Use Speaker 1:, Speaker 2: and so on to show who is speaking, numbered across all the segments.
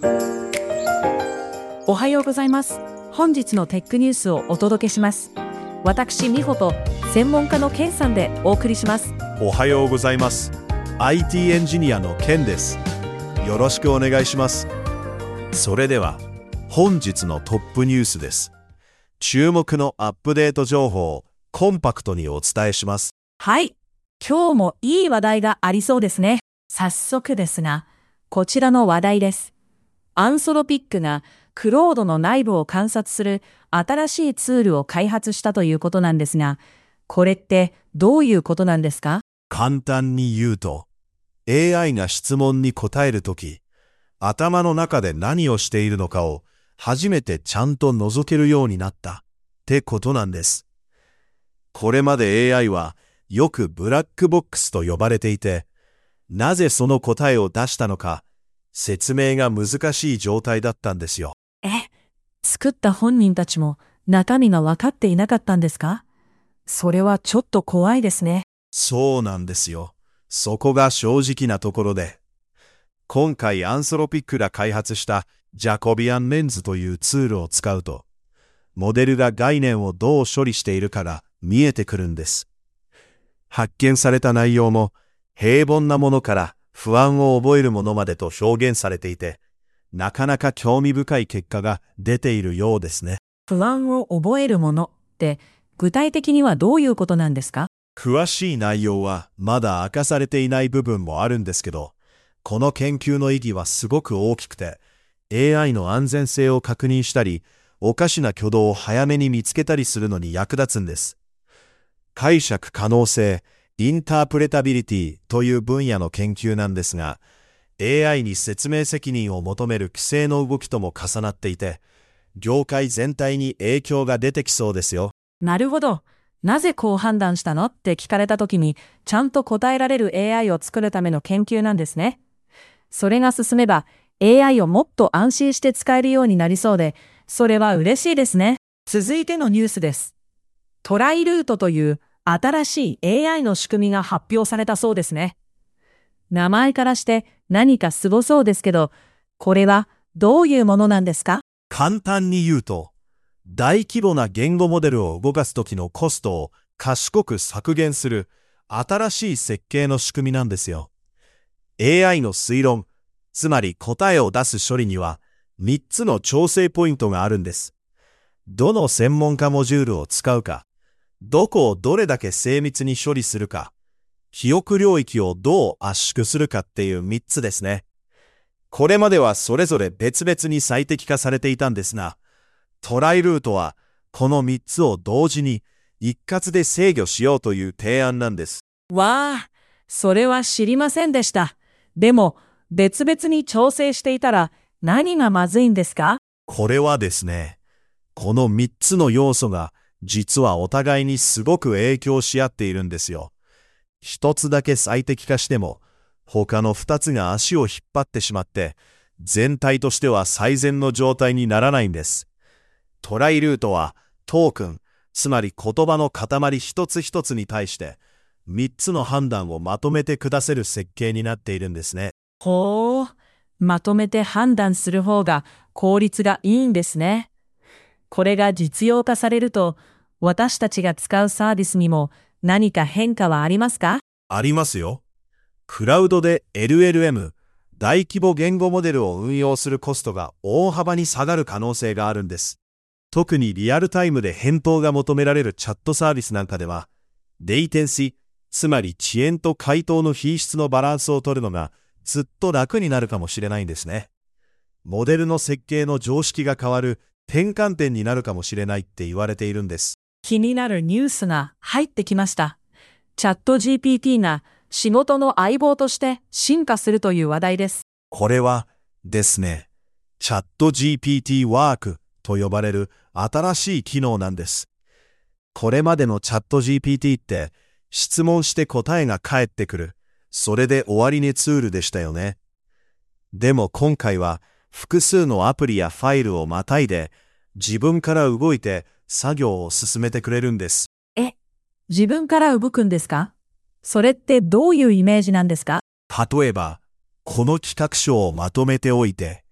Speaker 1: おはようございます。本日のテックニュースをお届けします。私、美穂と専門家のケンさんでお送りします。
Speaker 2: おはようございます。IT エンジニアのケンです。よろしくお願いします。それでは、本日のトップニュースです。注目のアップデート情報をコンパクトにお伝えします。
Speaker 1: はい。今日もいい話題がありそうですね。早速ですが、こちらの話題です。アンソロピックがクロードの内部を観察する新しいツールを開発したということなんですが、これってどういうことなんですか？
Speaker 2: 簡単に言うと、AI が質問に答えるとき、頭の中で何をしているのかを初めてちゃんと覗けるようになったってことなんです。これまで AI はよくブラックボックスと呼ばれていて、なぜその答えを出したのか、説明が難しい状態だったんですよ。
Speaker 1: 作った本人たちも中身が分かっていなかったんですか？それはちょっと怖いですね。
Speaker 2: そうなんですよ。そこが正直なところで。今回アンソロピックが開発したジャコビアンレンズというツールを使うと、モデルが概念をどう処理しているかが見えてくるんです。発見された内容も平凡なものから不安を覚えるものまでと表現されていて、なかなか興味深い結果が出ているようですね。
Speaker 1: 不安を覚えるものって具体的にはどういうことなんですか？
Speaker 2: 詳しい内容はまだ明かされていない部分もあるんですけど、この研究の意義はすごく大きくて、AI の安全性を確認したり、おかしな挙動を早めに見つけたりするのに役立つんです。解釈可能性、インタープレタビリティという分野の研究なんですが、AI に説明責任を求める規制の動きとも重なっていて、業界全体に影響が出てきそうですよ。
Speaker 1: なるほど。なぜこう判断したのって聞かれたときに、ちゃんと答えられる AI を作るための研究なんですね。それが進めば、AI をもっと安心して使えるようになりそうで、それは嬉しいですね。続いてのニュースです。トライルートという新しい AI の仕組みが発表されたそうですね。名前からして何かすごそうですけど、これはどういうものなんですか？
Speaker 2: 簡単に言うと、大規模な言語モデルを動かすときのコストを賢く削減する新しい設計の仕組みなんですよ。AI の推論、つまり答えを出す処理には3つの調整ポイントがあるんです。どの専門家モジュールを使うか、どこをどれだけ精密に処理するか、記憶領域をどう圧縮するかっていう3つですね。これまではそれぞれ別々に最適化されていたんですが、トライルートはこの3つを同時に一括で制御しようという提案なんです。
Speaker 1: わあ、それは知りませんでした。でも、別々に調整していたら何がまずいんですか？
Speaker 2: これはですね、この3つの要素が実はお互いにすごく影響し合っているんですよ。一つだけ最適化しても、他の2つが足を引っ張ってしまって、全体としては最善の状態にならないんです。トライルートはトークン、つまり言葉の塊一つ一つに対して3つの判断をまとめて下せる設計になっているんですね。
Speaker 1: ほう、まとめて判断する方が効率がいいんですね。これが実用化されると、私たちが使うサービスにも何か変化はありますか？
Speaker 2: ありますよ。クラウドで LLM、大規模言語モデルを運用するコストが大幅に下がる可能性があるんです。特にリアルタイムで返答が求められるチャットサービスなんかでは、レイテンシ、つまり遅延と回答の品質のバランスを取るのがずっと楽になるかもしれないんですね。モデルの設計の常識が変わる転換点になるかもしれないって言われているんです。
Speaker 1: 気になるニュースが入ってきました。チャット GPT が仕事の相棒として進化するという話題です。
Speaker 2: これはですね、チャット GPT ワークと呼ばれる新しい機能なんです。これまでのチャット GPT って質問して答えが返ってくる、それで終わりねツールでしたよね。でも今回は複数のアプリやファイルをまたいで自分から動いて作業を進めてくれるんです。
Speaker 1: 自分から動くんですか？それってどういうイメージなんですか？
Speaker 2: 例えば、この企画書をまとめておいて、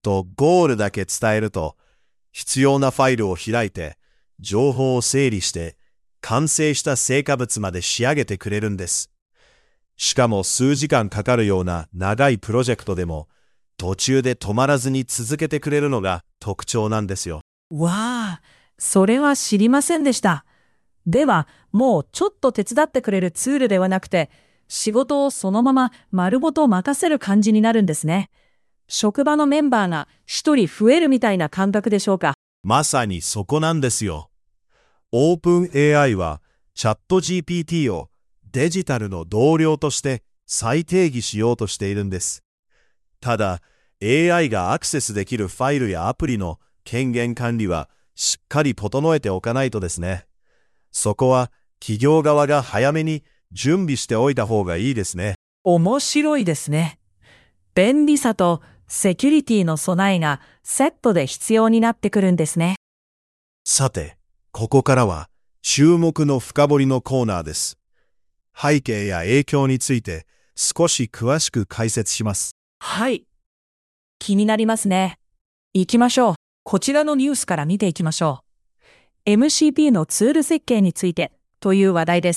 Speaker 2: とゴールだけ伝えると、必要なファイルを開いて、情報を整理して、完成した成果物まで仕上げてくれるんです。しかも数時間かかるような長いプロジェクトでも、途中で止まらずに続けてくれるのが特徴なんですよ。
Speaker 1: わあ、それは知りませんでした。では、もうちょっと手伝ってくれるツールではなくて、仕事をそのまま丸ごと任せる感じになるんですね。職場のメンバーが一人増えるみたいな感覚でしょうか。
Speaker 2: まさにそこなんですよ。オープン AI はチャット GPT をデジタルの同僚として再定義しようとしているんです。ただ、AI がアクセスできるファイルやアプリの権限管理はしっかり整えておかないとですね。そこは企業側が早めに準備しておいた方がいいですね。
Speaker 1: 面白いですね。便利さとセキュリティの備えがセットで必要になってくるんですね。
Speaker 2: さて、ここからは注目の深掘りのコーナーです。背景や影響について少し詳しく解説します。
Speaker 1: はい。気になりますね。行きましょう。こちらのニュースから見ていきましょう。MCP のツール設計についてという話題です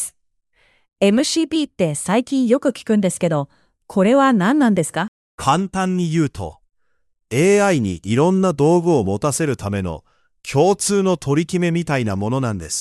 Speaker 1: 。MCP って最近よく聞くんですけど、これは何なんですか？
Speaker 2: 簡単に言うと、AI にいろんな道具を持たせるための共通の取り決めみたいなものなんです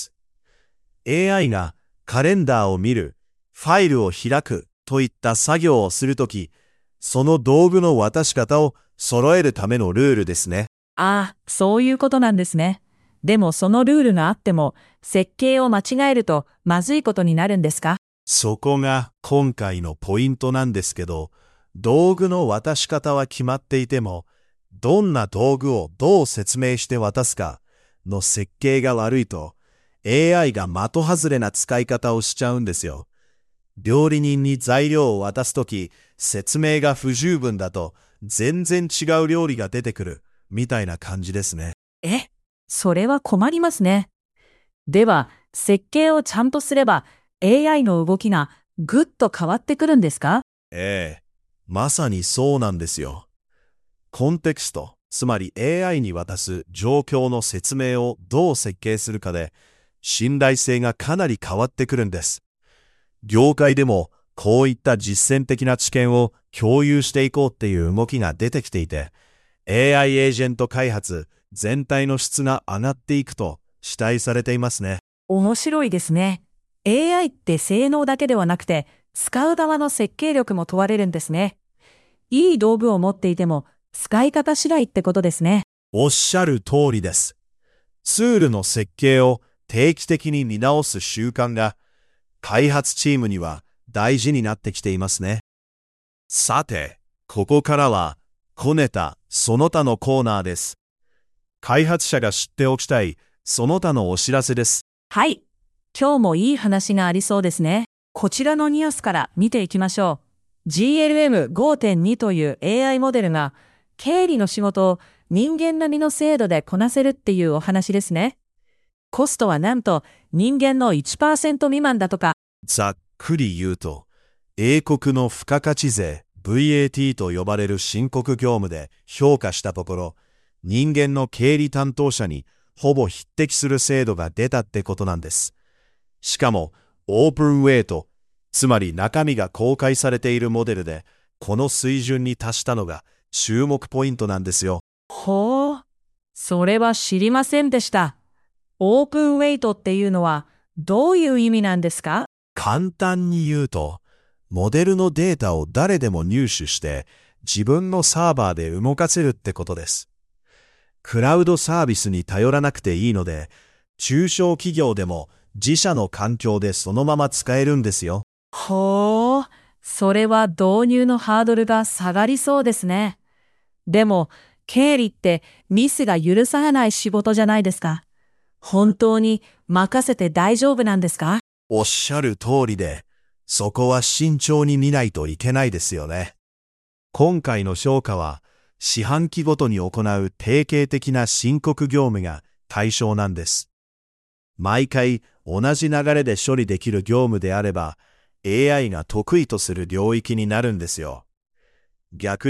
Speaker 2: 。AI がカレンダーを見る、ファイルを開くといった作業をするとき、その道具の渡し方を揃えるためのルールですね。
Speaker 1: ああ、そういうことなんですね。でもそのルールがあっても、設計を間違えるとまずいことになるんですか？
Speaker 2: そこが今回のポイントなんですけど、道具の渡し方は決まっていても、どんな道具をどう説明して渡すかの設計が悪いと、AI が的外れな使い方をしちゃうんですよ。料理人に材料を渡すとき、説明が不十分だと、全然違う料理が出てくる、みたいな感じですね。
Speaker 1: それは困りますね。では、設計をちゃんとすれば、AI の動きがぐっと変わってくるんですか？
Speaker 2: まさにそうなんですよ。コンテクスト、つまり AI に渡す状況の説明をどう設計するかで、信頼性がかなり変わってくるんです。業界でもこういった実践的な知見を共有していこうっていう動きが出てきていて、AI エージェント開発全体の質が上がっていくと期待されていますね。
Speaker 1: 面白いですね。AI って性能だけではなくて、使う側の設計力も問われるんですね。いい道具を持っていても、使い方次第ってことですね。
Speaker 2: おっしゃる通りです。ツールの設計を定期的に見直す習慣が開発チームには大事になってきていますね。さて、ここからは小ネタその他のコーナーです。開発者が知っておきたいその他のお知らせです。
Speaker 1: はい。今日もいい話がありそうですね。こちらのニュースから見ていきましょう。GLM5.2 という AI モデルが経理の仕事を人間並みの精度でこなせるっていうお話ですね。コストはなんと人間の 1% 未満だとか。
Speaker 2: ざっくり言うと、英国の付加価値税 VAT と呼ばれる申告業務で評価したところ、人間の経理担当者にほぼ匹敵する精度が出たってことなんです。しかも、オープンウェイト、つまり中身が公開されているモデルで、この水準に達したのが注目ポイントなんですよ。
Speaker 1: ほう。それは知りませんでした。オープンウェイトっていうのはどういう意味なんですか？
Speaker 2: 簡単に言うと、モデルのデータを誰でも入手して自分のサーバーで動かせるってことです。クラウドサービスに頼らなくていいので、中小企業でも自社の環境でそのまま使えるんですよ。
Speaker 1: ほう。それは導入のハードルが下がりそうですね。でも、経理ってミスが許されない仕事じゃないですか。本当に任せて大丈夫なんですか？
Speaker 2: おっしゃる通りで、そこは慎重に見ないといけないですよね。今回の評価は、四半期ごとに行う定型的な申告業務が対象なんです。毎回同じ流れで処理できる業務であれば、AI が得意とする領域になるんですよ。逆に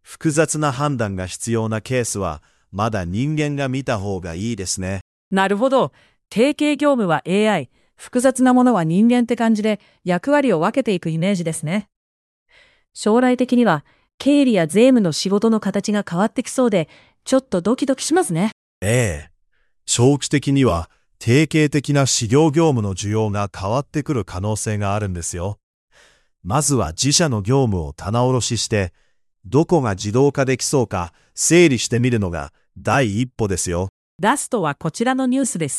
Speaker 2: 複雑な判断が必要なケースは、まだ人間が見た方がいいですね。
Speaker 1: なるほど。定型業務は AI、複雑なものは人間って感じで役割を分けていくイメージですね。将来的には経理や税務の仕事の形が変わってきそうで、ちょっとドキドキしますね。
Speaker 2: ええ。長期的には定型的な事業業務の需要が変わってくる可能性があるんですよ。まずは自社の業務を棚卸しして、どこが自動化できそうか整理してみるのが第一歩ですよ。
Speaker 1: ラストはこちらのニュースです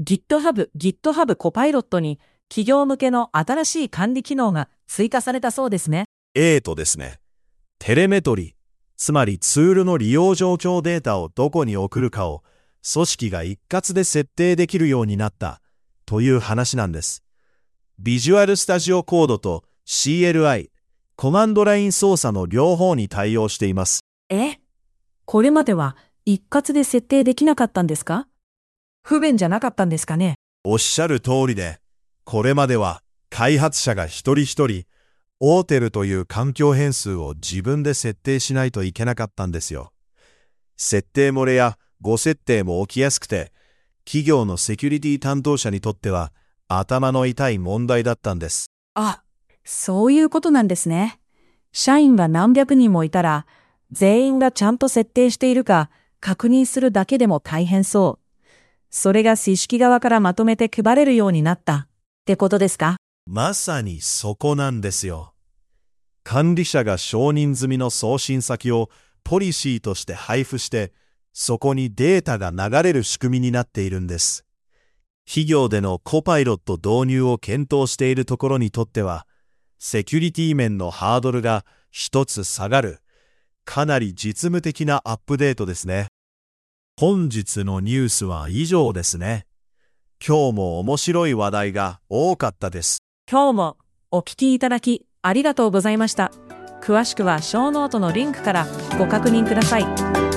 Speaker 1: 。GitHub コパイロットに企業向けの新しい管理機能が追加されたそうですね。
Speaker 2: ですね。テレメトリ、つまりツールの利用状況データをどこに送るかを組織が一括で設定できるようになったという話なんです。ビジュアルスタジオコードと CLI、コマンドライン操作の両方に対応しています。
Speaker 1: これまでは一括で設定できなかったんですか？不便じゃなかったんですかね？
Speaker 2: おっしゃる通りで、これまでは開発者が一人一人、オーテルという環境変数を自分で設定しないといけなかったんですよ。設定漏れや誤設定も起きやすくて、企業のセキュリティ担当者にとっては頭の痛い問題だったんです。
Speaker 1: そういうことなんですね。社員が何百人もいたら、全員がちゃんと設定しているか確認するだけでも大変そう。それが組織側からまとめて配れるようになったってことですか？
Speaker 2: まさにそこなんですよ。管理者が承認済みの送信先をポリシーとして配布して、そこにデータが流れる仕組みになっているんです。企業でのコパイロット導入を検討しているところにとっては、セキュリティ面のハードルが一つ下がる、かなり実務的なアップデートですね。本日のニュースは以上ですね。今日も面白い話題が多かったです。
Speaker 1: 今日もお聞きいただきありがとうございました。詳しくはショーノートのリンクからご確認ください。